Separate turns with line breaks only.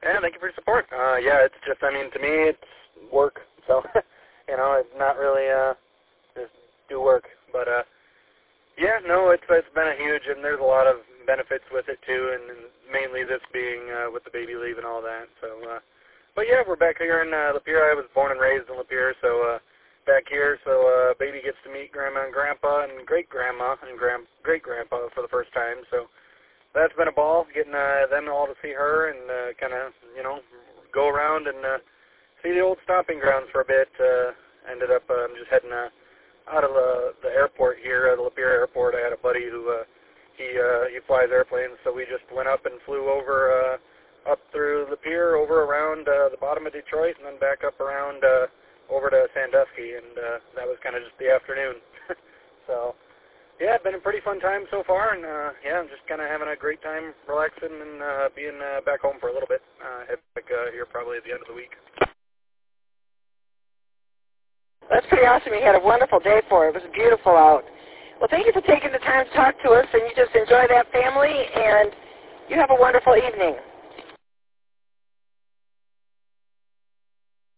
Yeah, thank you for your support. Yeah, it's just, I mean, to me, it's work. So, you know, it's not really just do work. But, yeah, no, it's been a huge, and there's a lot of benefits with it, too, and mainly this being with the baby leave and all that. So, but, yeah, we're back here in Lapeer. I was born and raised in Lapeer, so back here. So baby gets to meet Grandma and Grandpa and great-grandma and great-grandpa for the first time. So that's been a ball, getting them all to see her and kind of, you know, go around and see the old stomping grounds for a bit. Ended up just heading out of the airport here, the Lapeer Airport. I had a buddy who he flies airplanes, so we just went up and flew over up through Lapeer, over around the bottom of Detroit, and then back up around over to Sandusky, and that was kind of just the afternoon. So, yeah, it's been a pretty fun time so far, and yeah, I'm just kind of having a great time relaxing and being back home for a little bit. Head back here probably at the end of the week.
That's pretty awesome. You had a wonderful day for it. It was beautiful out. Well, thank you for taking the time to talk to us, and you just enjoy that family, and you have a wonderful evening.